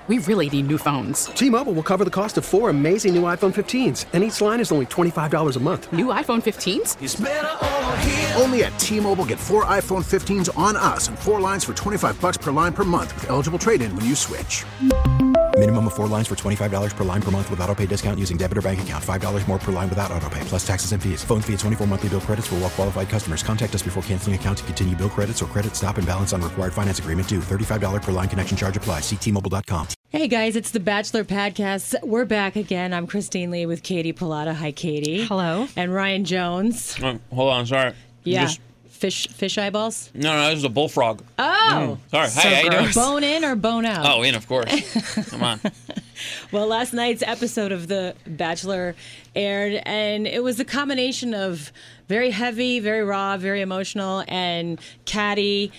We really need new phones. T-Mobile will cover the cost of 4 amazing new iPhone 15s, and each line is only $25 a month. New iPhone 15s? It's better over here. Only at T-Mobile, get 4 iPhone 15s on us and 4 lines for $25 per line per month with eligible trade-in when you switch. Minimum of 4 lines for $25 per line per month with autopay discount using debit or bank account. $5 more per line without autopay, plus taxes and fees. Phone fee at 24 monthly bill credits for well-qualified customers. Contact us before canceling account to continue bill credits or credit stop and balance on required finance agreement due. $35 per line connection charge applies. See T-Mobile.com. Hey guys, it's the Bachelor Podcast. We're back again. I'm Christine Lee with Katie Pilata. Hi, Katie. Hello. And Ryan Jones. Hold on, sorry. Yeah. Fish eyeballs? No, this is a bullfrog. Oh. Sorry. Hey, how you doing? Bone in or bone out? Oh, in, of course. Come on. Well, last night's episode of The Bachelor aired, and it was a combination of very heavy, very raw, very emotional, and catty,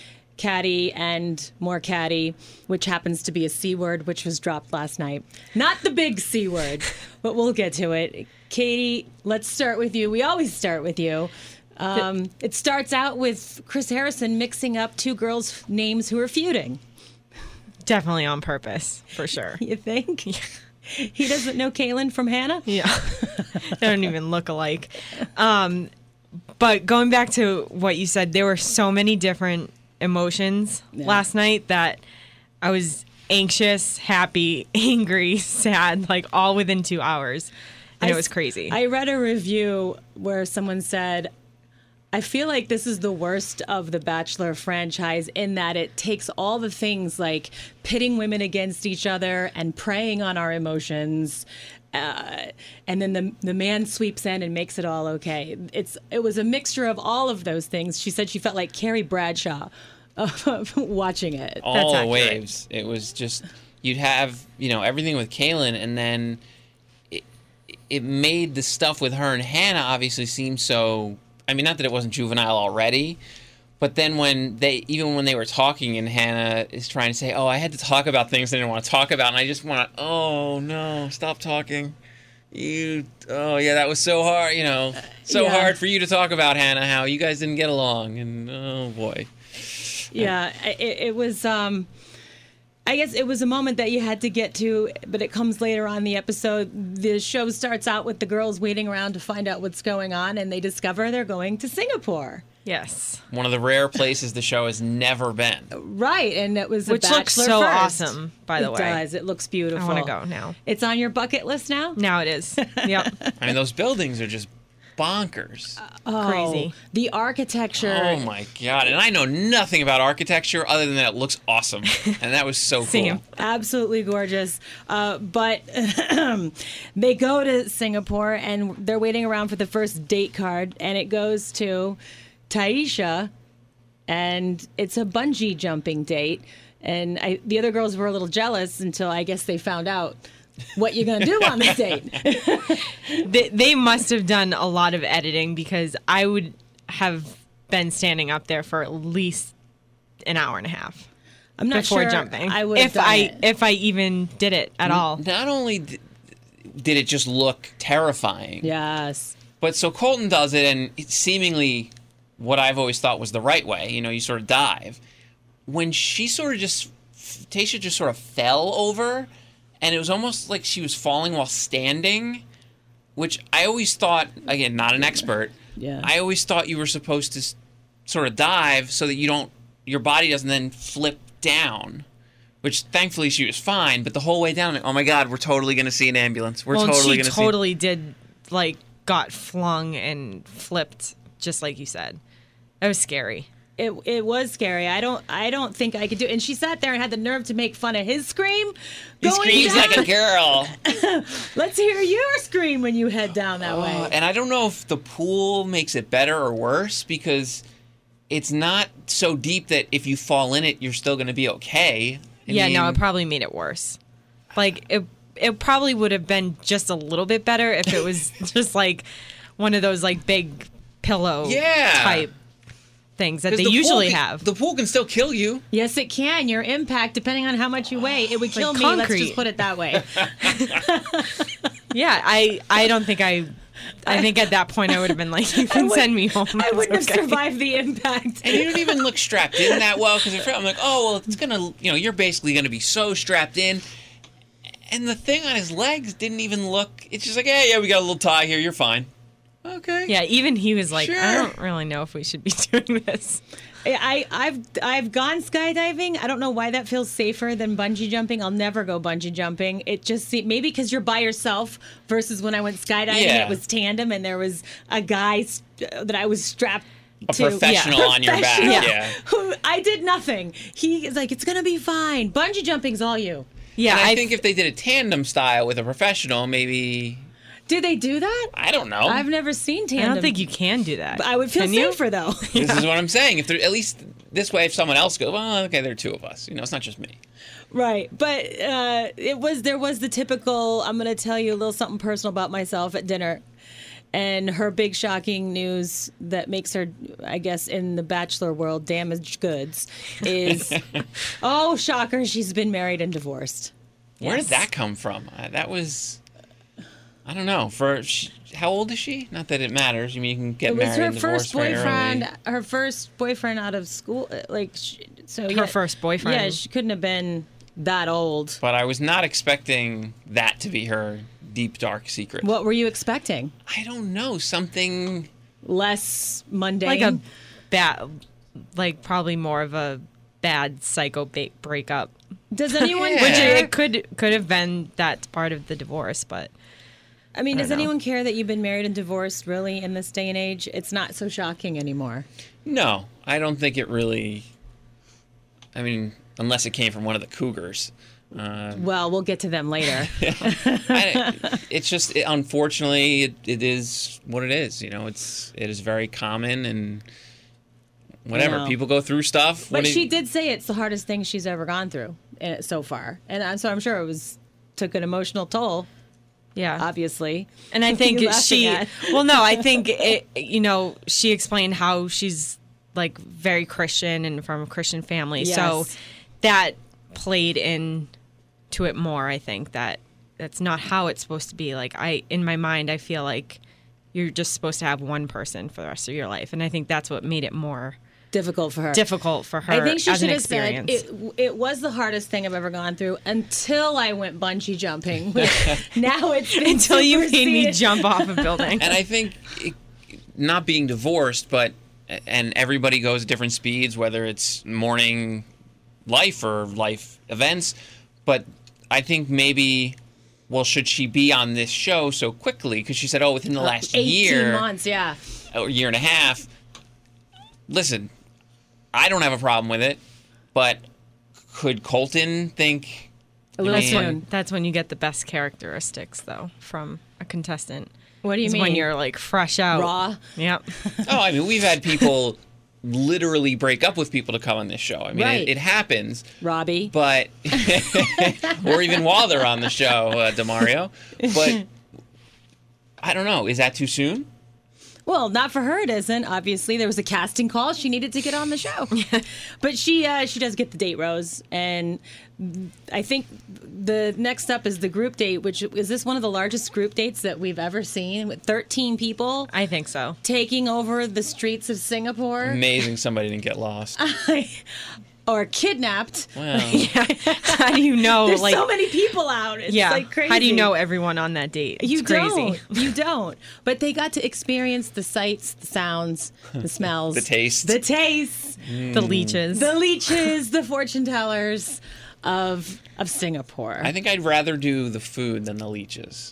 and more catty, which happens to be a C word, which was dropped last night. Not the big C word, but we'll get to it. Katie, let's start with you. We always start with you. It starts out with Chris Harrison mixing up two girls' names who are feuding. Definitely on purpose, for sure. You think? Yeah. He doesn't know Kaylin from Hannah? Yeah. They don't even look alike. But going back to what you said, there were so many different emotions last night that I was anxious, happy, angry, sad, like all within 2 hours. And it was crazy. I read a review where someone said, I feel like this is the worst of the Bachelor franchise in that it takes all the things like pitting women against each other and preying on our emotions, and then the man sweeps in and makes it all okay. It was a mixture of all of those things. She said she felt like Carrie Bradshaw watching it. All the waves. It was just, you'd have, everything with Kaylin, and then it made the stuff with her and Hannah obviously seem so... I mean, not that it wasn't juvenile already, but then when they were talking and Hannah is trying to say, oh, I had to talk about things I didn't want to talk about, and I just want to, oh, no, stop talking. That was so hard, hard for you to talk about, Hannah, how you guys didn't get along, and oh, boy. Yeah, it was... I guess it was a moment that you had to get to, but it comes later on in the episode. The show starts out with the girls waiting around to find out what's going on, and they discover they're going to Singapore. Yes. One of the rare places the show has never been. Right, and it was Which looks so awesome, by the way. It does. It looks beautiful. I want to go now. It's on your bucket list now? Now it is. Yep. I mean, those buildings are just bonkers. Crazy. The architecture. Oh my God. And I know nothing about architecture other than that it looks awesome. And that was so cool. Absolutely gorgeous. But they go to Singapore and they're waiting around for the first date card, and it goes to Taisha, and it's a bungee jumping date. And the other girls were a little jealous until I guess they found out what you're going to do on the date. They must have done a lot of editing, because I would have been standing up there for at least an hour and a half. I'm not before sure jumping. I would have if I even did it at all. Not only did it just look terrifying. Yes. But so Colton does it, and it's seemingly what I've always thought was the right way. You sort of dive. When she Tayshia just sort of fell over, and it was almost like she was falling while standing, which I always thought, again, not an expert, I always thought you were supposed to sort of dive so that your body doesn't then flip down, which thankfully she was fine, but the whole way down, oh my God, we're totally going to see an ambulance. She totally did, got flung and flipped, just like you said. It was scary. It was scary. I don't think I could do it. And she sat there and had the nerve to make fun of his scream. He screams like a girl. Let's hear your scream when you head down that way. And I don't know if the pool makes it better or worse, because it's not so deep that if you fall in it, you're still going to be okay. It probably made it worse. It probably would have been just a little bit better if it was just one of those big pillow type things that they usually have. The pool can still kill you. Yes, it can. Your impact, depending on how much you weigh, it would kill me. Concrete. Let's just put it that way. Yeah, I don't think I think at that point I would have been like, you can send me home. I wouldn't have survived the impact. And you don't even look strapped in that well, because I'm like, oh, well, it's going to, you're basically going to be so strapped in. And the thing on his legs didn't even look. It's just like, hey, yeah, we got a little tie here. You're fine. Okay. Yeah, even he was like, Sure. I don't really know if we should be doing this. I've gone skydiving. I don't know why that feels safer than bungee jumping. I'll never go bungee jumping. It just maybe because you're by yourself versus when I went skydiving, Yeah. it was tandem and there was a guy that I was strapped A to. professional on your back. Professional. Yeah. Who I did nothing. He is like, it's gonna be fine. Bungee jumping's all you. Yeah, And I think if they did a tandem style with a professional, maybe. Do they do that? I don't know. I've never seen I tandem. don't think you can do that. But I would feel Can you? safer though. This is what I'm saying. If there, at least this way, if someone else goes, well, okay, there are two of us. It's not just me. Right, but there was the typical. I'm going to tell you a little something personal about myself at dinner, and her big shocking news that makes her, I guess, in the Bachelor world, damaged goods, is, oh shocker, she's been married and divorced. Where did Yes. that come from? That was, I don't know. How old is she? Not that it matters. You can get It was married her and divorced first very boyfriend. early. Her first boyfriend out of school, Her first boyfriend. Yeah, she couldn't have been that old. But I was not expecting that to be her deep, dark secret. What were you expecting? I don't know. Something. Less mundane. like a bad, like probably more of a bad psycho breakup. Does anyone Yeah. Which care? it could have been that part of the divorce, but I mean, I does don't know. anyone care that you've been married and divorced really in this day and age? It's not so shocking anymore. No, I don't think it really. I mean, unless it came from one of the cougars. Well, we'll get to them later. It's just, unfortunately, it is what it is. It is very common and whatever. No. People go through stuff. But she did say it's the hardest thing she's ever gone through so far. And so I'm sure took an emotional toll, yeah, obviously. And I think What are you laughing at? well, no, I think she explained how she's like very Christian and from a Christian family. So Yes. that played into it more. I think that's not how it's supposed to be. Like in my mind, I feel like you're just supposed to have one person for the rest of your life. And I think that's what made it more Difficult for her. difficult for her I think she as should an have said experience. it was the hardest thing I've ever gone through until I went bungee jumping. Now it's been Until you made me superseded. jump off a building. And I think not being divorced, and everybody goes at different speeds, whether it's morning life or life events. But I think maybe, well, should she be on this show so quickly? Because she said, within the last 18 year, months, yeah. or year and a half. Listen, I don't have a problem with it, but could Colton think? A little I mean, soon. That's when you get the best characteristics, though, from a contestant. What do you Is mean? when you're like fresh out. Raw? Yep. Oh, I mean, we've had people literally break up with people to come on this show. I mean, Right. it happens. Robbie. But or even while they're on the show, Demario. But I don't know. Is that too soon? Well, not for her. It isn't. Obviously, there was a casting call. She needed to get on the show, but she does get the date, Rose. And I think the next up is the group date. Which is this one of the largest group dates that we've ever seen, with 13 people I think so. taking over the streets of Singapore Amazing somebody didn't get lost. or kidnapped. Well, How do you know? There's like, so many people out. It's yeah. like crazy. How do you know everyone on that date? It's You crazy. don't. You don't. But they got to experience the sights, the sounds, the smells, The taste. the tastes, The leeches. the leeches, the fortune tellers of Singapore. I think I'd rather do the food than the leeches.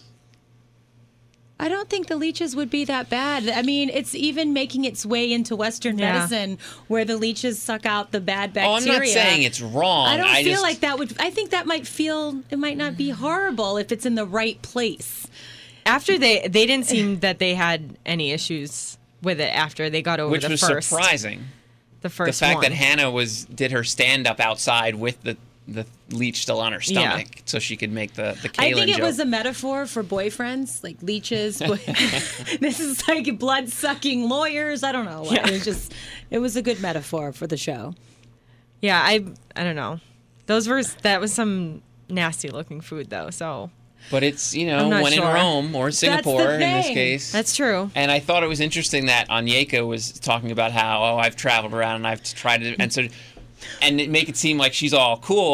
I don't think the leeches would be that bad. I mean, it's even making its way into Western Yeah. medicine where the leeches suck out the bad bacteria. Oh, I'm not saying it's wrong. I don't feel just, like that would. I think that it might not be horrible if it's in the right place. After they didn't seem that they had any issues with it after they got over which the was first. surprising. The The first fact one. that Hannah did her stand up outside with the leech still on her Yeah. stomach, so she could make the Kaylin I think it joke. was a metaphor for boyfriends, like leeches. This is like blood sucking lawyers. I don't know. It was a good metaphor for the show. Yeah, I don't know. That was some nasty looking food though. So But it's, I'm not when in sure. Rome or Singapore in this thing. case. that's true. And I thought it was interesting that Onyeka was talking about how, I've traveled around and I've tried to, and make it seem like she's all cool,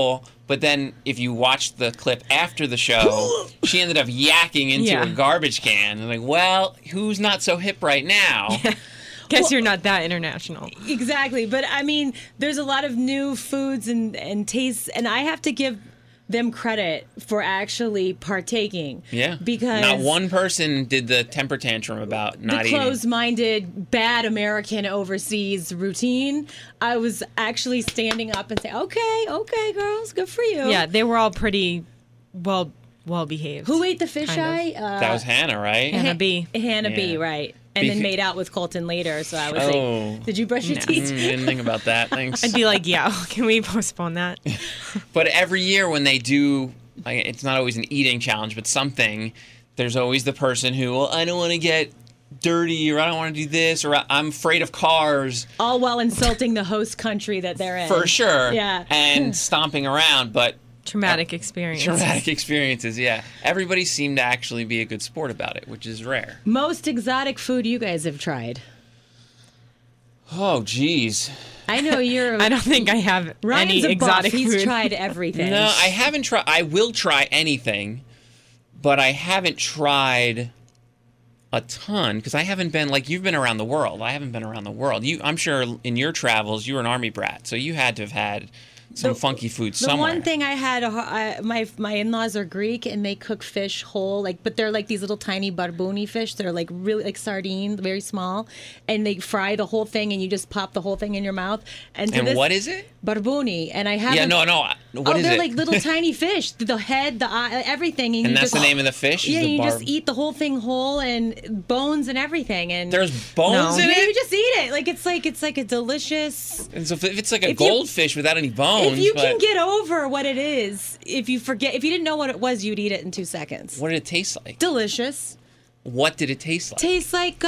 But then if you watch the clip after the show, she ended up yakking into a garbage can. And like, well, who's not so hip right now? Guess you're not that international. Exactly. But I mean, there's a lot of new foods and tastes, and I have to give them credit for actually partaking. Yeah. Because not one person did the temper tantrum about not the eating. closed-minded, bad American overseas routine. I was actually standing up and saying, okay, girls, good for you. Yeah, they were all pretty well behaved. Who ate the fisheye? That was Hannah, right? Hannah B. Hannah B, Yeah. right. And then made out with Colton later. So I was like, did you brush your teeth? Didn't think about that. Thanks. I'd be like, yeah, can we postpone that? But every year when they do, like, it's not always an eating challenge, but something, there's always the person who, well, I don't want to get dirty, or I don't want to do this, or I'm afraid of cars. All while insulting the host country that they're in. For sure. Yeah. And stomping around, but Traumatic experience. traumatic experiences, yeah. Everybody seemed to actually be a good sport about it, which is rare. Most exotic food you guys have tried. Oh, geez. I know you're. I don't think I have Ryan's any a buff. exotic He's food. tried everything. No, I haven't tried. I will try anything, but I haven't tried a ton because I haven't been, like, you've been around the world. I haven't been around the world. I'm sure in your travels, you were an Army brat, so you had to have had some funky food somewhere. The one thing I had, my in-laws are Greek and they cook fish whole, but they're like these little tiny barbuni fish. They're like really like sardines, very small, and they fry the whole thing and you just pop the whole thing in your mouth. And what is it? Barbuni, and I haven't. Yeah, no. What is they're it? like little tiny fish. The head, the eye, everything. And you that's just, the name of the fish? Yeah, Is the you just eat the whole thing whole and bones and everything. And There's bones in yeah, it? you just eat it. Like it's like a delicious. And so if it's like a If you- goldfish without any bones, If you can but get over what it is, if you didn't know what it was, you'd eat it in 2 seconds. what did it taste like? Delicious. What did it taste like? Tastes like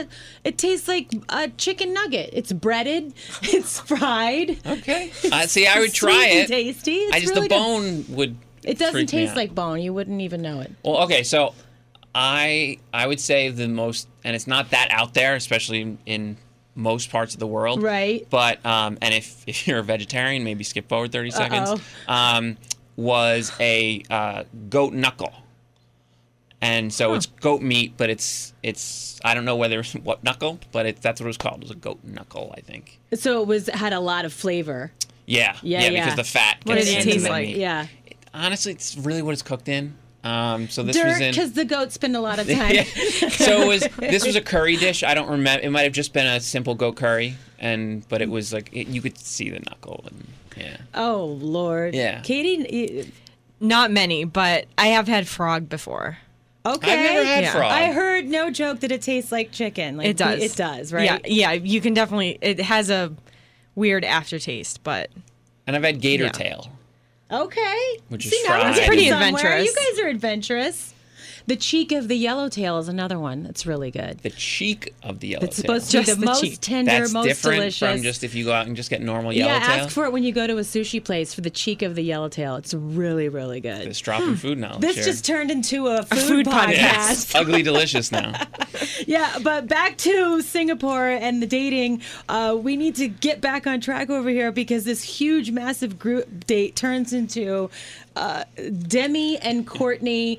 a chicken nugget. It's breaded. It's fried. Okay. See, I would try Sweet and it. tasty. It's I just really the good. bone would. It doesn't freak me taste out. like bone. You wouldn't even know it. Well, okay, so I would say the most, and it's not that out there, especially in most parts of the world. Right. But and if you're a vegetarian, maybe skip forward 30 seconds. Was a goat knuckle. And so it's goat meat, but it's I don't know whether what knuckle, but that's what it was called. It was a goat knuckle, I think. So it had a lot of flavor. Yeah, Yeah. because the fat. What gets did it into taste the like? meat. Yeah. Honestly, it's really what it's cooked in. So this was Dirt, in. because the goats spend a lot of time. Yeah. So this was a curry dish. I don't remember. It might have just been a simple goat curry, but it was like you could see the knuckle and yeah. Oh Lord. Yeah. Katie. Not many, but I have had frog before. Okay. I've never had Yeah. frog. I heard, no joke, that it tastes like chicken. Like It does. It does, right? Yeah. You can definitely. It has a weird aftertaste, but And I've had gator Yeah. tail. Okay. Which is See, now we're fried. getting Pretty somewhere. adventurous. You guys are adventurous. The cheek of the yellowtail is another one that's really good. The cheek of the yellowtail. It's supposed to be Just the the most cheek. tender, That's most different delicious. from just if you go out and just get normal yeah, yellowtail. ask for it when you go to a sushi place for the cheek of the yellowtail. It's really, really good. This dropping food knowledge. This here. just turned into a food, food podcast. Yeah, podcast. it's ugly delicious now. Yeah, but back to Singapore and the dating. We need to get back on track over here because this huge, massive group date turns into Demi and Courtney.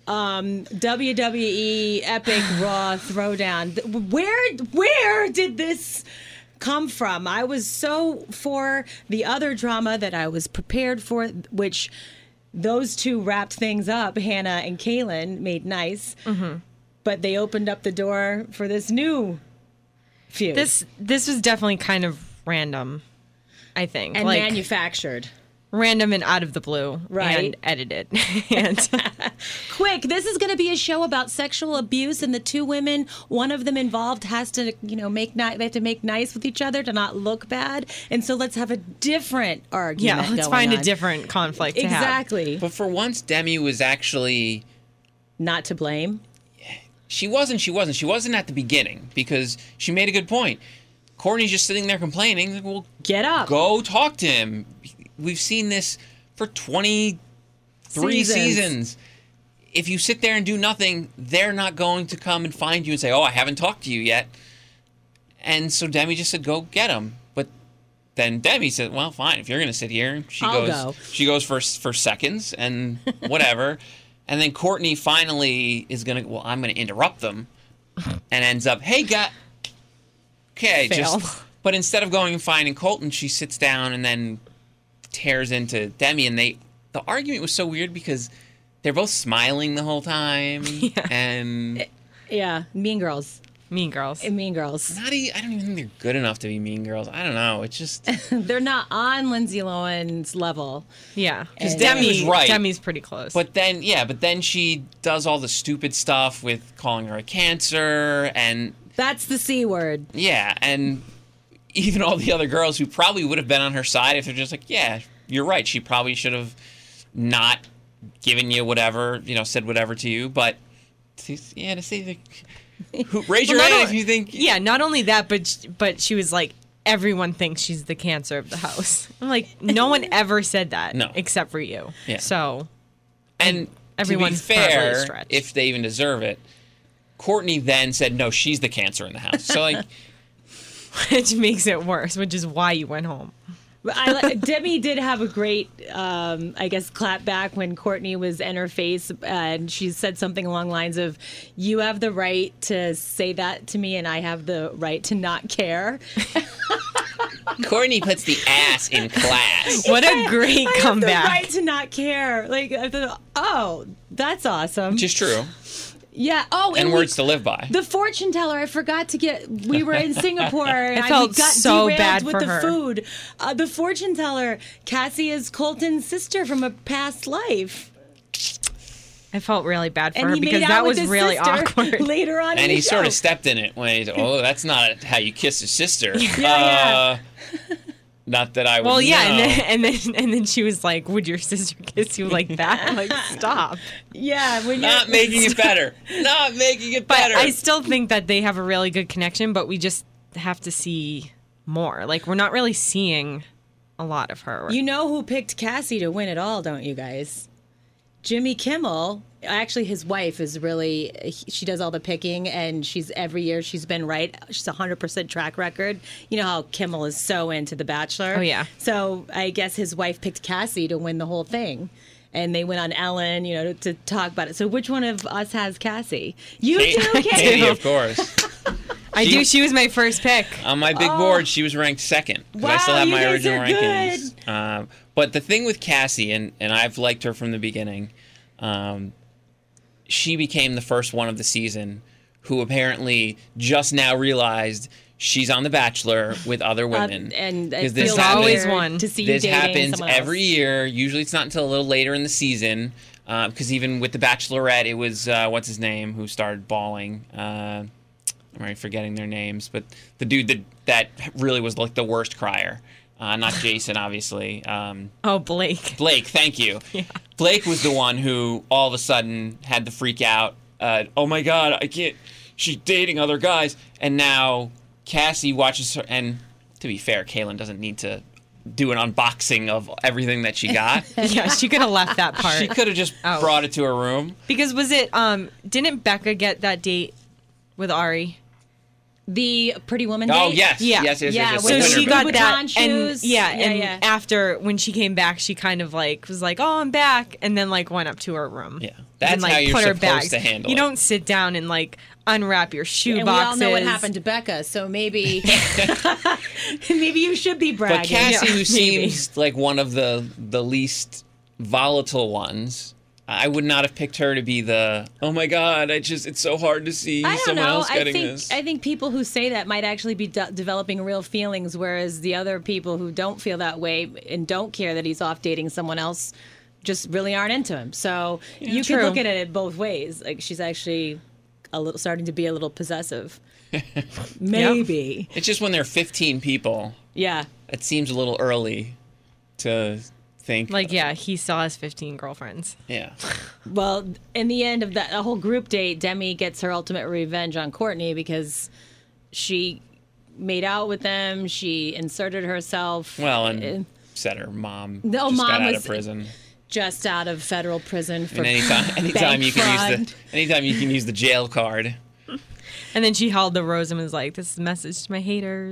WWE Epic Raw Throwdown. Where did this come from? I was so for the other drama that I was prepared for, which those two wrapped things up. Hannah and Kaylin made nice, but they opened up the door for this new feud this was definitely kind of random. I think and manufactured. random and out of the blue, Right. And edited. And Quick, this is going to be a show about sexual abuse, and the two women, one of them involved, has to, they have to make nice with each other to not look bad, and so let's have a different argument. yeah, let's going find on. a different conflict to have. Exactly, But for once, Demi was actually. not to blame. She wasn't at the beginning because she made a good point. Courtney's just sitting there complaining. Like, well, Get up. go talk to him. We've seen this for 23 seasons. If you sit there and do nothing, they're not going to come and find you and say, oh, I haven't talked to you yet. And so Demi just said, go get him. But then Demi said, well, fine, if you're going to sit here. I'll go. She goes for seconds and whatever. And then Courtney finally is going to, well, I'm going to interrupt them. And ends up, hey, okay, Fail. But instead of going and finding Colton, she sits down and then tears into Demi. And the argument was so weird because they're both smiling the whole time. Yeah. And Yeah, Mean Girls. Mean Girls. Mean Girls. I don't even think they're good enough to be Mean Girls. I don't know. It's just They're not on Lindsay Lohan's level. Yeah, because Demi was right. Demi's pretty close. But then she does all the stupid stuff with calling her a cancer and That's the C word. yeah, and even all the other girls who probably would have been on her side if they're just like, yeah, you're right. She probably should have not given you whatever, said whatever to you. But to say raise your hand if you think. Yeah, not only that, but she was like, everyone thinks she's the cancer of the house. I'm like, no one ever said that, No. except for you. Yeah. So, And everyone's to be fair, probably stretched. if they even deserve it, Courtney then said, no, she's the cancer in the house. So like. which makes it worse, which is why you went home. Demi did have a great, clap back when Courtney was in her face, and she said something along the lines of, "You have the right to say that to me, and I have the right to not care." Courtney puts the ass in class. What a great I comeback. have the right to not care. Like, I thought, oh, that's awesome. Which is true. Yeah. Oh, And words to live by. The fortune teller. I forgot to get. We were in Singapore, and I felt we got so derailed bad with for the her. food. The fortune teller, Cassie, is Colton's sister from a past life, I felt really bad for and her he because made that out with was his really sister awkward. later on. in And the he sort show. of stepped in it when he's, oh, that's not how you kiss a sister. Yeah. Not that I would Well, yeah, know. and then she was like, "Would your sister kiss you like that?" I'm like, stop. Yeah, when Not you're making it better. Not making it But better. I still think that they have a really good connection, but we just have to see more. Like, we're not really seeing a lot of her. You know who picked Cassie to win it all, don't you guys? Jimmy Kimmel. Actually, his wife is really, she does all the picking, and every year she's been right. She's 100% track record. You know how Kimmel is so into The Bachelor? Oh, yeah. So I guess his wife picked Cassie to win the whole thing. And they went on Ellen, to talk about it. So which one of us has Cassie? You too, Katie, of course. I do. She was my first pick. On my big board, she was ranked second. 'Cause I still Wow, have you my guys original are rankings. But the thing with Cassie, and I've liked her from the beginning, she became the first one of the season who apparently just now realized she's on The Bachelor with other women. And it 'Cause this feels happens- always weird one. to see This you dating happens someone else. every year. Usually it's not until a little later in the season. Because even with The Bachelorette, it was, what's his name, who started bawling. I'm already forgetting their names. But the dude that really was like the worst crier. Not Jason, obviously. Blake. Blake, thank you. Yeah. Blake was the one who all of a sudden had the freak out. Oh my God, I can't. She's dating other guys. And now Cassie watches her. And to be fair, Kaylin doesn't need to do an unboxing of everything that she got. Yeah, she could have left that part. She could have just brought it to her room. Because was it, didn't Becca get that date with Ari? The Pretty Woman date? Oh, yes. Yeah. Yes. Yeah, With So Winter she Boot. got Louboutin that, shoes. and after when she came back, she kind of like was like, "Oh, I'm back," and then like went up to her room. Yeah. and, That's like, how you're put her supposed bags. to handle You it. don't sit down and like unwrap your shoe And boxes. we all know what happened to Becca, so maybe maybe you should be bragging. But Cassie, Yeah, who maybe. seems like one of the least volatile ones, I would not have picked her to be the, oh my God, it's so hard to see I don't someone know. else getting this. I think people who say that might actually be developing real feelings, whereas the other people who don't feel that way and don't care that he's off dating someone else just really aren't into him. So you True. can look at it both ways. Like she's actually starting to be a little possessive. Maybe. It's just when there are 15 people, Yeah. it seems a little early to think. Like, yeah, he still has 15 girlfriends. Yeah. Well, in the end of that whole group date, Demi gets her ultimate revenge on Courtney because she made out with them. She inserted herself. Well, and said her mom No, just mom got out was- of prison. Just out of federal prison for And anytime bank you can fraud. use the jail card. And then she held the rose and was like, "This is a message to my haters."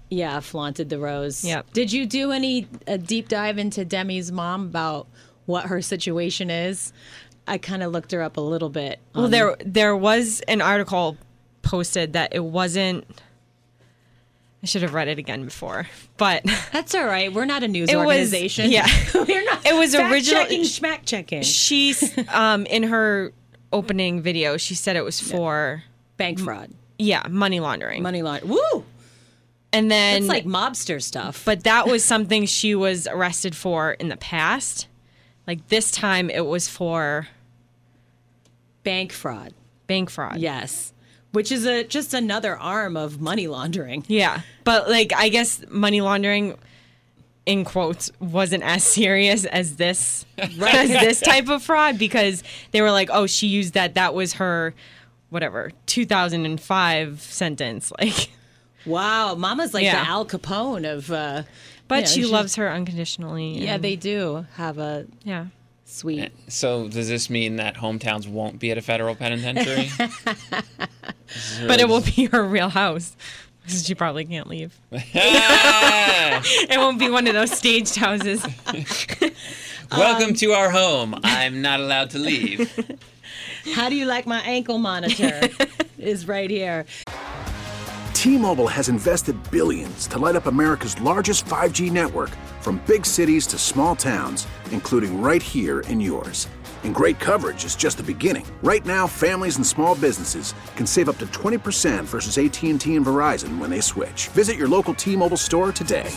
Yeah, flaunted the rose. Yep. Did you do any deep dive into Demi's mom about what her situation is? I kind of looked her up a little bit. Well, there was an article posted that it wasn't. I should have read it again before, but That's all right. We're not a news It was- organization. yeah. We're not. It was fact original- checking, schmack checking. she's in her opening video, she said it was for Bank fraud, money laundering. money laundering. Woo! And then It's like mobster stuff. but that was something she was arrested for in the past. Like this time it was for bank fraud. bank fraud. Yes. Which is just another arm of money laundering. Yeah. But like I guess money laundering in quotes wasn't as serious as this as this type of fraud because they were like, "Oh, she used that was her whatever 2005 sentence." Like Wow, Mama's like Yeah. the Al Capone of. but she she's- loves her unconditionally. Yeah, and- they do have a Yeah. sweet. So does this mean that hometowns won't be at a federal penitentiary? But it will be her real house. She probably can't leave. Ah! It won't be one of those staged houses. Welcome to our home. I'm not allowed to leave. How do you like my ankle monitor? Is right here. T-Mobile has invested billions to light up America's largest 5G network, from big cities to small towns, including right here in yours. And great coverage is just the beginning. Right now, families and small businesses can save up to 20% versus AT&T and Verizon when they switch. Visit your local T-Mobile store today.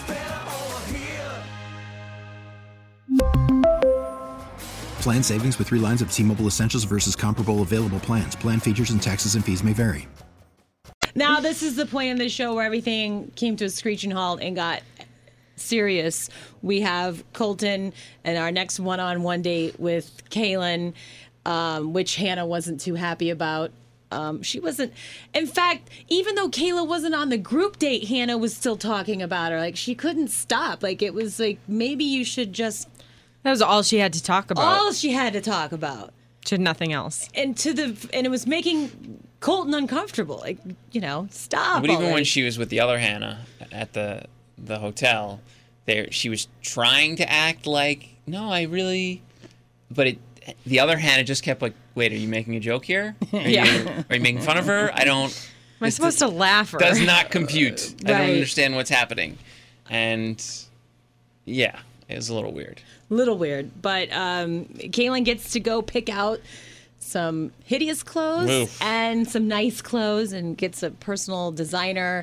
Plan savings with 3 lines of T-Mobile Essentials versus comparable available plans. Plan features and taxes and fees may vary. Now, this is the point in the show where everything came to a screeching halt and got serious. We have Colton and our next one-on-one date with Kaylin, which Hannah wasn't too happy about. She wasn't. In fact, even though Kayla wasn't on the group date, Hannah was still talking about her. Like, she couldn't stop. Like, it was like, maybe you should just. That was all she had to talk about. All she had to talk about. To nothing else. And it was making Colton uncomfortable. Like, stop. But even when already. she was with the other Hannah at the hotel, she was trying to act like, no, I really. But the other Hannah just kept like, wait, are you making a joke here? Are you making fun of her? I don't. Am I supposed to laugh? Or? Does not compute. I don't Right. understand what's happening. And yeah, it was a little weird. Little weird, but Kaylin gets to go pick out some hideous clothes Oof. and some nice clothes, and gets a personal designer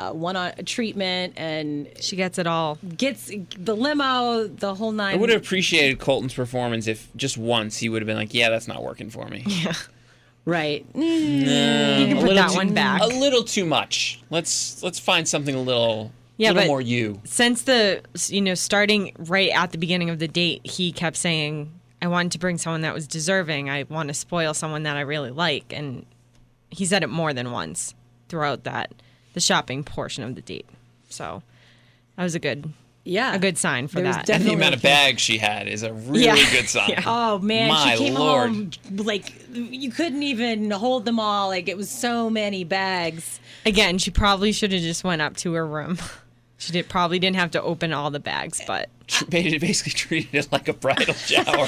treatment, and She gets it all. gets the limo, the whole nine. I would have appreciated Colton's performance if just once he would have been like, yeah, that's not working for me. Right. You can put that one back. A little too much. Let's find something a little Yeah, but more you. Since starting right at the beginning of the date, he kept saying, I wanted to bring someone that was deserving. I want to spoil someone that I really like. And he said it more than once throughout the shopping portion of the date. So that was a good sign for There was that. And the definitely amount of bags she had is a really Yeah. good sign. Yeah. Oh man, My she came Lord. home like you couldn't even hold them all. Like, it was so many bags. Again, she probably should have just went up to her room. She probably didn't have to open all the bags, but Basically treated it like a bridal shower.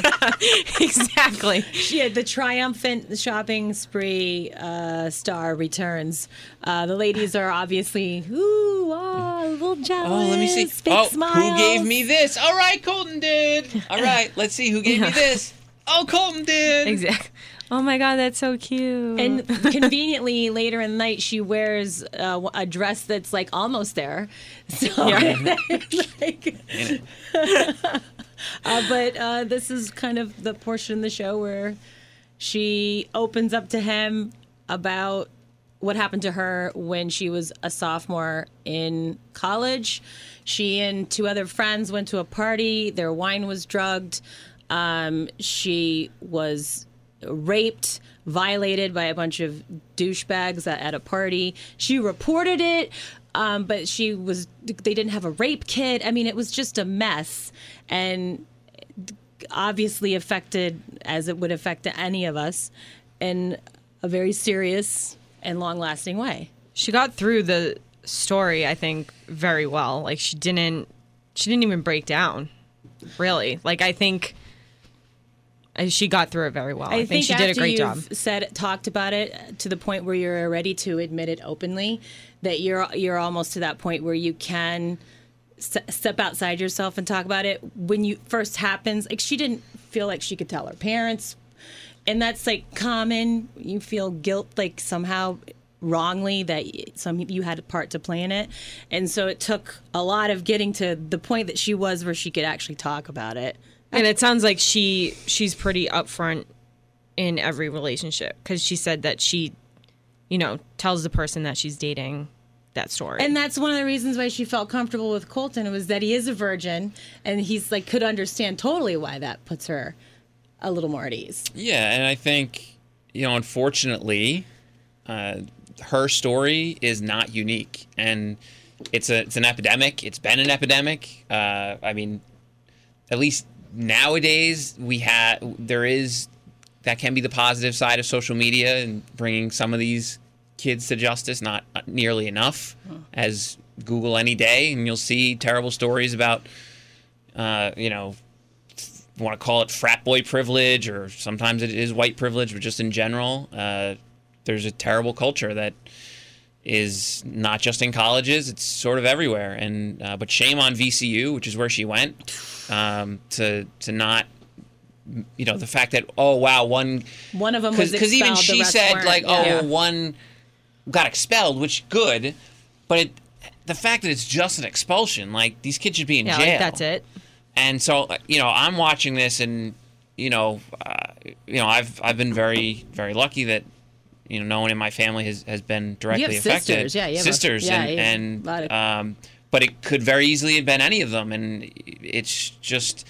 exactly. Yeah, the triumphant shopping spree star returns. The ladies are obviously, a little jealous. Oh, let me see. Big smiles. Who gave me this? All right, Colton did. All right, let's see who gave me this. Oh, Colton did. Exactly. Oh my God, that's so cute. And conveniently, later in the night, she wears a dress that's like almost there. So, but this is kind of the portion of the show where she opens up to him about what happened to her when she was a sophomore in college. She and 2 other friends went to a party. Their wine was drugged. She was raped, violated by a bunch of douchebags at a party. She reported it, but they didn't have a rape kit. I mean, it was just a mess, and obviously affected, as it would affect any of us, in a very serious and long-lasting way. she got through the story, I think, very well. Like she didn't even break down, really. Like I think she got through it very well. I think she did a great job. Talked about it to the point where you're ready to admit it openly, that you're almost to that point where you can step outside yourself and talk about it. When you first happens, like she didn't feel like she could tell her parents, and that's like common. You feel guilt, like somehow wrongly that you had a part to play in it, and so it took a lot of getting to the point that she was where she could actually talk about it. And it sounds like she's pretty upfront in every relationship, because she said that she, tells the person that she's dating that story. And that's one of the reasons why she felt comfortable with Colton, was that he is a virgin, and he's like could understand totally why that puts her a little more at ease. Yeah, and I think, unfortunately, her story is not unique, and it's an epidemic. It's been an epidemic. I mean, at least nowadays that can be the positive side of social media and bringing some of these kids to justice. Not nearly enough, as Google any day, and you'll see terrible stories about, want to call it frat boy privilege, or sometimes it is white privilege, but just in general, there's a terrible culture that is not just in colleges; it's sort of everywhere. And but shame on VCU, which is where she went, to not, the fact that one of them was expelled, because even she said weren't. One got expelled, which good, but the fact that it's just an expulsion, like these kids should be in jail. Like that's it. And so, I'm watching this, and I've been very, very lucky that no one in my family has been directly affected. Sisters, yeah, sisters, but it could very easily have been any of them, and it's just,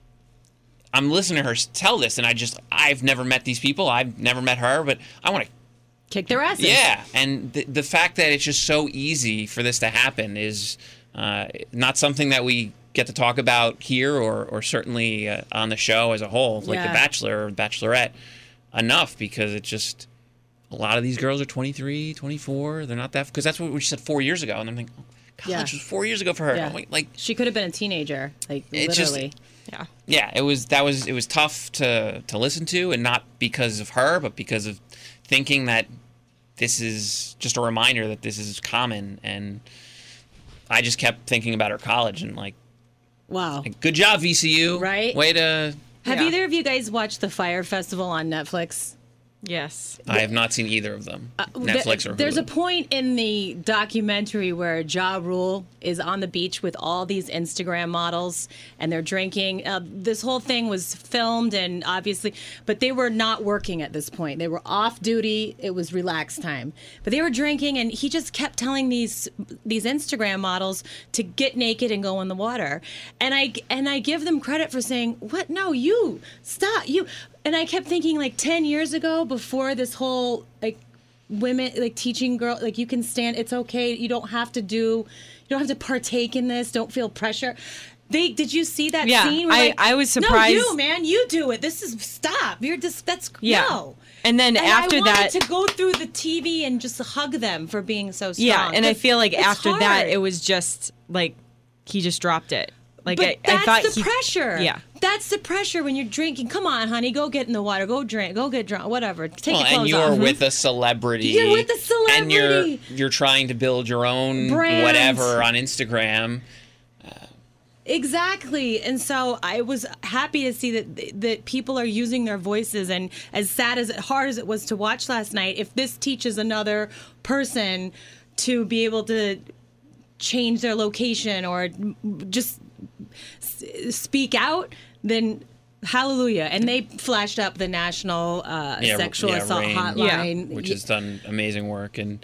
I'm listening to her tell this, and I've never met these people, I've never met her, but I want to kick their asses. Yeah, and the fact that it's just so easy for this to happen is not something that we get to talk about here, or certainly on the show as a whole, like The Bachelor or Bachelorette, enough, because it's just, a lot of these girls are 23, 24. They're not that, because that's what we said 4 years ago, and I'm thinking, college was 4 years ago for her. Yeah. Like she could have been a teenager, like literally. It was tough to listen to, and not because of her, but because of thinking that this is just a reminder that this is common. And I just kept thinking about her college, and wow, good job, VCU. Right? Way to. Have either of you guys watched the Fire Festival on Netflix? Yes. I have not seen either of them. Netflix or Hulu. There's a point in the documentary where Ja Rule is on the beach with all these Instagram models, and they're drinking. This whole thing was filmed, and obviously, but they were not working at this point. They were off duty. It was relaxed time. But they were drinking, and he just kept telling these Instagram models to get naked and go in the water. And I give them credit for saying, "What? No, you stop, you." And I kept thinking, 10 years ago, before this whole, women, teaching girls, you can stand, it's okay, you don't have to partake in this, don't feel pressure. Did you see that scene? Where I was surprised. No, you, man, you do it. Stop. You're just, no. And then after I that. wanted to go through the TV and just hug them for being so strong. Yeah, and I feel like after hard. that, it was just, he just dropped it. But I thought the pressure. Yeah. That's the pressure when you're drinking. Come on, honey, go get in the water. Go drink. Go get drunk. Whatever. Take your clothes and you're off. with a celebrity. You're with a celebrity. And you're trying to build your own brand. whatever on Instagram. Exactly. And so I was happy to see that people are using their voices, and as hard as it was to watch last night, if this teaches another person to be able to change their location or just speak out, then hallelujah. And they flashed up the National Sexual Assault RAINN, Hotline. Which has done amazing work. And,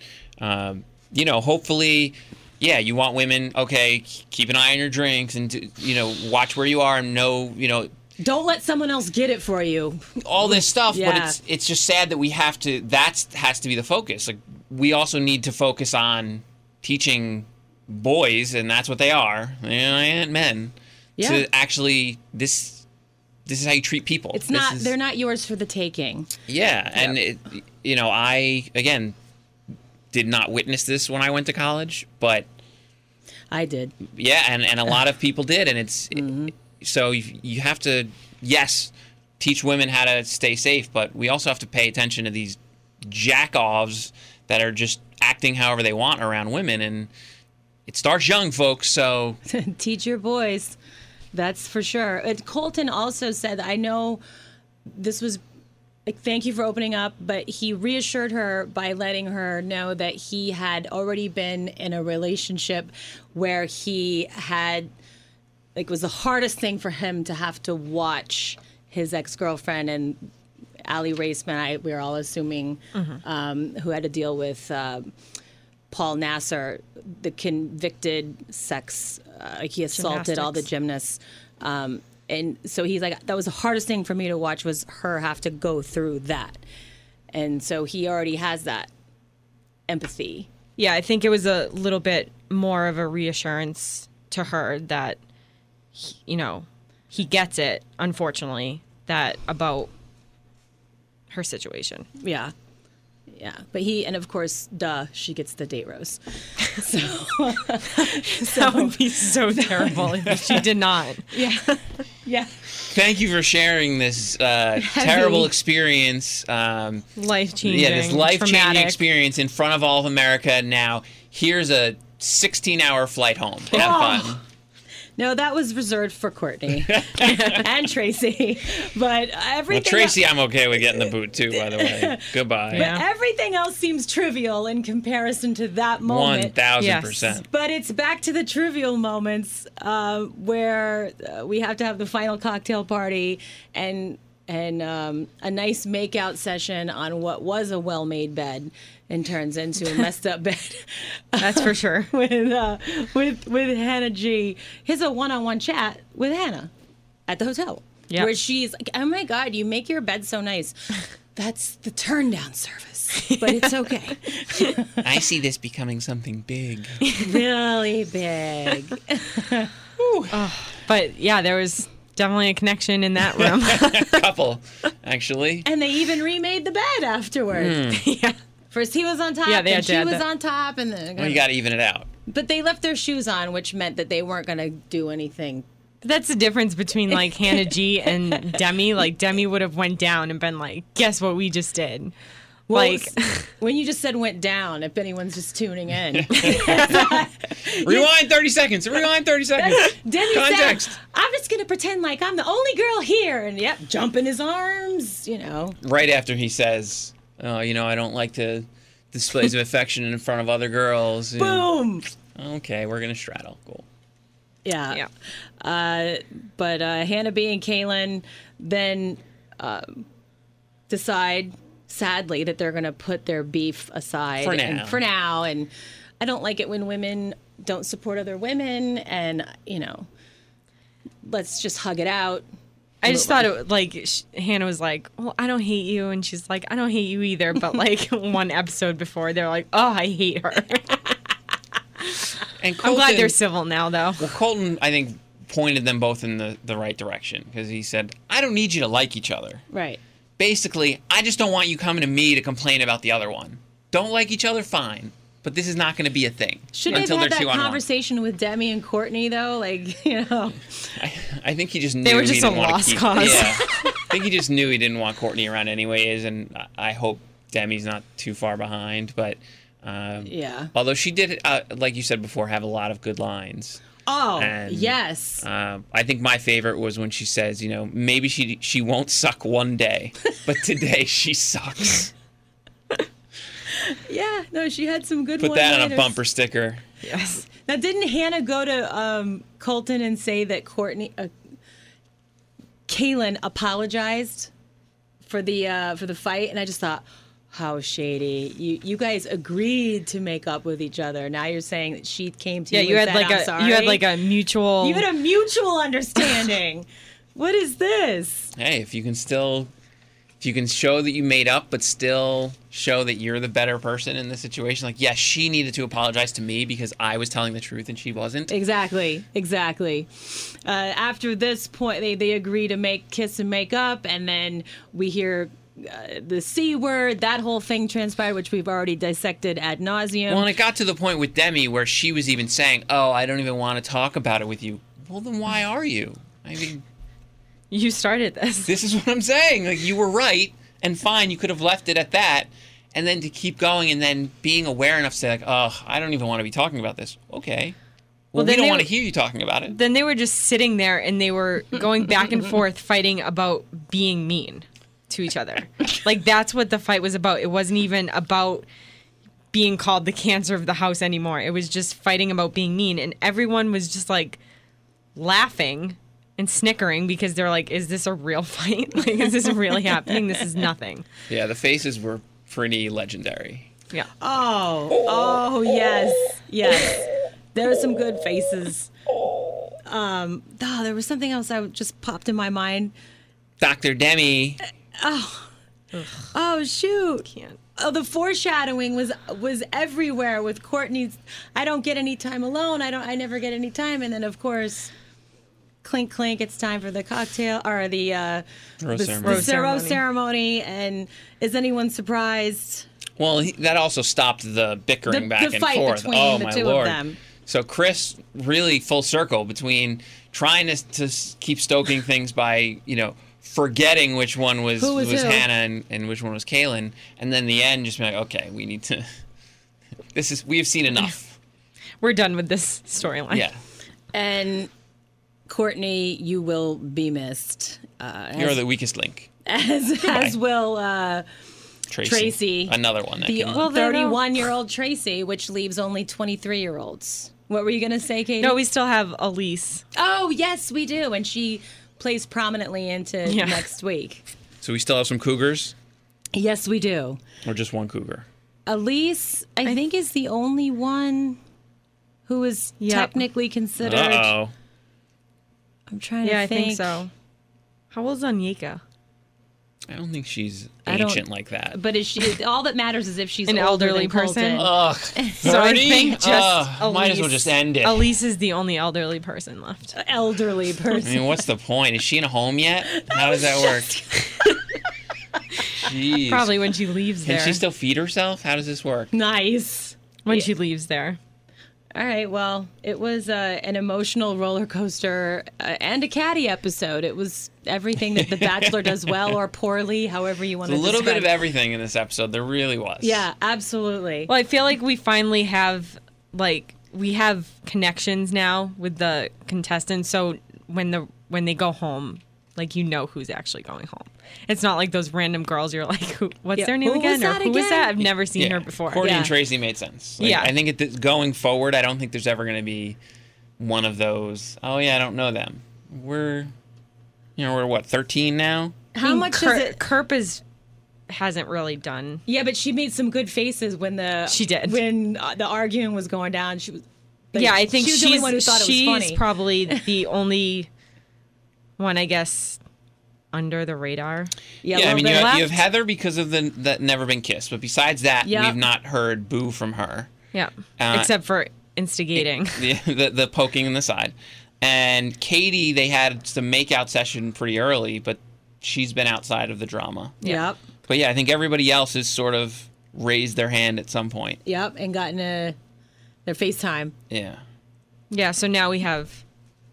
hopefully, you want women, okay, keep an eye on your drinks and, watch where you are and know, don't let someone else get it for you. All this stuff, Yeah. but it's just sad that we have to, that has to be the focus. We also need to focus on teaching boys, and that's what they are, and men, to actually, this is how you treat people. It's not, they're not yours for the taking. Yeah, and did not witness this when I went to college, but I did. yeah, and a lot of people did, and it's so you have to, yes, teach women how to stay safe, but we also have to pay attention to these jack-offs that are just acting however they want around women, and it starts young, folks, so Teach your boys. That's for sure. Colton also said, I know this was, like, thank you for opening up, but he reassured her by letting her know that he had already been in a relationship where he had, like, it was the hardest thing for him to have to watch his ex-girlfriend and Allie Raceman, we were all assuming, who had to deal with Paul Nassar, the convicted sex, he assaulted all the gymnasts. And so he's like, that was the hardest thing for me to watch, was her have to go through that. And so he already has that empathy. Yeah, I think it was a little bit more of a reassurance to her that, he gets it, unfortunately, that about her situation. Yeah. Yeah. But and of course, she gets the date rose. So That would be so terrible if she did not. yeah. Yeah. thank you for sharing this terrible experience. Life-changing. Yeah, this life-changing traumatic experience in front of all of America. Now, here's a 16-hour flight home. Have fun. No, that was reserved for Courtney and Tracy. But everything. Well, Tracy, I'm okay with getting the boot too, by the way. Goodbye. But everything else seems trivial in comparison to that moment. 1,000%. But it's back to the trivial moments where we have to have the final cocktail party and a nice makeout session on what was a well-made bed and turns into a messed up bed. That's for sure. with Hannah G. Here's a one-on-one chat with Hannah at the hotel. Yeah. Where she's like, oh my God, you make your bed so nice. That's the turn-down service, but it's okay. I see this becoming something big. Really big. But yeah, there was definitely a connection in that room. Couple, actually. And they even remade the bed afterward. Yeah. First he was on top, Yeah, they then had to she add was that. on top, and then Well, you got to even it out. but they left their shoes on, which meant that they weren't going to do anything. That's the difference between like Hannah G and Demi. Like Demi would have went down and been like, guess what we just did? Well, Like when you just said went down, if anyone's just tuning in. Rewind 30 seconds. Rewind 30 seconds. Demi Context. said, I'm just going to pretend like I'm the only girl here. And yep, jump in his arms, Right after he says, oh, I don't like to displays of affection in front of other girls. Boom. Okay, we're going to straddle. Cool. Yeah. But Hannah B and Kaylin then decide, sadly, that they're going to put their beef aside for now. And I don't like it when women don't support other women, and let's just hug it out. I just thought it like Hannah was like, well, I don't hate you, and she's like, I don't hate you either. But like one episode before, they're like, oh, I hate her. And I'm glad they're civil now, though. Well, Colton, I think, pointed them both in the right direction, because he said, I don't need you to like each other. Right. Basically, I just don't want you coming to me to complain about the other one. Don't like each other, fine. But this is not going to be a thing. Should they have had that conversation with Demi and Courtney, though? Like, I think he just knew they were just he didn't a want lost to keep, cause. Yeah. I think he just knew he didn't want Courtney around anyways, and I hope Demi's not too far behind. But yeah. Although she did, like you said before, have a lot of good lines. Oh, And, yes. I think my favorite was when she says, maybe she won't suck one day, but today she sucks. Yeah, no, she had some good Put that on a one-liners. bumper sticker. Yes. Now, didn't Hannah go to Colton and say that Kaylin apologized for the fight? And I just thought, how shady! You guys agreed to make up with each other. Now you're saying that she came to you. You and had said, I'm you had sorry. like a mutual. You had a mutual understanding. What is this? Hey, if you can show that you made up, but still show that you're the better person in the situation. Like, yes, she needed to apologize to me because I was telling the truth and she wasn't. Exactly. After this point, they agree to kiss and make up, and then we hear the C word, that whole thing transpired, which we've already dissected ad nauseum. Well, and it got to the point with Demi where she was even saying, "Oh, I don't even want to talk about it with you." Well, then why are you? I mean, You started this. this is what I'm saying. Like, you were right, and fine, you could have left it at that, and then to keep going, and then being aware enough to say, like, "Oh, I don't even want to be talking about this." Okay. Well, we then don't they want to were- hear you talking about it. Then they were just sitting there and they were going back and forth fighting about being mean to each other. Like, that's what the fight was about. It wasn't even about being called the cancer of the house anymore. It was just fighting about being mean. And everyone was just like laughing and snickering because they're like, is this a real fight? Like, is this really happening? This is nothing. Yeah, the faces were pretty legendary. Yeah. Oh, yes. There were some good faces. There was something else that just popped in my mind. Dr. Demi. Oh, shoot. Can't. Oh, the foreshadowing was everywhere with Courtney's. I don't get any time alone. I never get any time. And then, of course, clink clink. It's time for the cocktail or the Rose ceremony. rose ceremony. And is anyone surprised? Well, that also stopped the bickering The back and fight forth. between Oh, the my two of Lord. them. So Chris really full circle between trying to keep stoking things by, forgetting which one was Who was who? Hannah and which one was Kaylin, and then the end just being like, okay, we need to. We've seen enough. We're done with this storyline. Yeah, And Courtney, you will be missed. you're the weakest link. As will Tracy. Another one that the came on. Well, they don't- 31-year-old Tracy, which leaves only 23-year-olds. What were you going to say, Katie? No, we still have Elise. Oh, yes, we do. And she plays prominently into Yeah. next week. So we still have some cougars, Yes, we do. or just one cougar? Elise, I think, is the only one who is Yep. technically considered. Uh-oh. I'm trying Yeah, to I think. think so. How old's Anyika? I don't think she's I don't- ancient like that. But is she, all that matters is if she's An older elderly than person? Colton. Ugh, 30? So I think just Elise. might as well just end it. Elise is the only elderly person left. Elderly I person. mean, what's the point? Is she in a home yet? How does that work? Jeez. Probably when she leaves Can there. she still feed herself? How does this work? Nice. when she leaves there. All right. Well, it was an emotional roller coaster and a catty episode. It was everything that The Bachelor does well or poorly, however you want A to little bit describe of everything in this episode. There really was. Yeah, absolutely. Well, I feel like we finally have we have connections now with the contestants. So when they go home, who's actually going home. It's not like those random girls. You're like, what's Yeah, their name who was again? Or that who was again? that? I've never seen her before. Courtney and Yeah. Tracy made sense. Yeah. I think going forward, I don't think there's ever going to be one of those, oh, yeah, I don't know them. We're what, 13 now? How much does it? Kerp hasn't really done. Yeah, but she made some good faces when She did. when the arguing was going down. She was. Yeah, I think she was the only one who thought it was she's funny. probably the only one, I guess, under the radar. Yeah, I mean, you left. have Heather because of that Never Been Kissed. But besides that, Yep. we've not heard boo from her. Yeah, Uh, except for instigating. The poking in the side. And Katie, they had some make-out session pretty early, but she's been outside of the drama. Yep. But yeah, I think everybody else has sort of raised their hand at some point. Yep, and gotten their FaceTime. Yeah. Yeah, so now we have,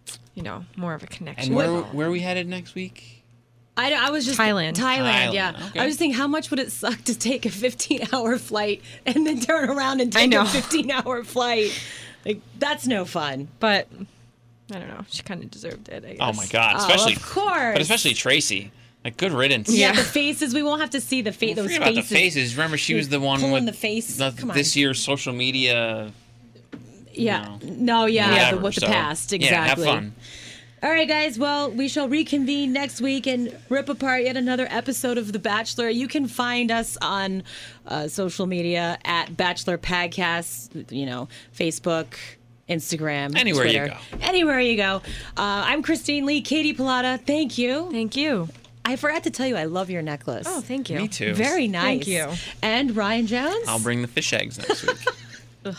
more of a connection. And where are we headed next week? I was just Thailand. Thailand, yeah. Okay. I was thinking, how much would it suck to take a 15-hour flight and then turn around and I take a know. 15-hour flight? Like, that's no fun. But I don't know. She kind of deserved it, I guess. Oh my God! Especially, of course. but especially Tracy. Like, good riddance. Yeah, Yeah. the faces. We won't have to see the those Forget about faces. the faces. Remember, she was the one Pulling with the face. Come on. this year's social media. Yeah. No. No, yeah, whatever, with the so, past. Yeah, have Exactly. fun. All right, guys. Well, we shall reconvene next week and rip apart yet another episode of The Bachelor. You can find us on social media at Bachelor Podcast, Facebook, Instagram, Anywhere you Twitter. go. Anywhere you go. I'm Christine Lee. Katie Pilata, thank you. Thank you. I forgot to tell you, I love your necklace. Oh, thank you. Me too. Very nice. Thank you. And Ryan Jones? I'll bring the fish eggs next week.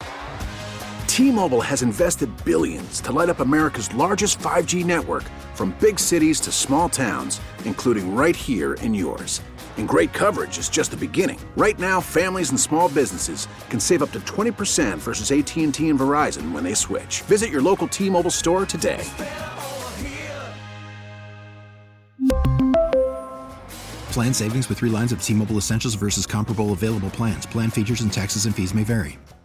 T-Mobile has invested billions to light up America's largest 5G network, from big cities to small towns, including right here in yours. And great coverage is just the beginning. Right now, families and small businesses can save up to 20% versus AT&T and Verizon when they switch. Visit your local T-Mobile store today. Plan savings with 3 lines of T-Mobile Essentials versus comparable available plans. Plan features and taxes and fees may vary.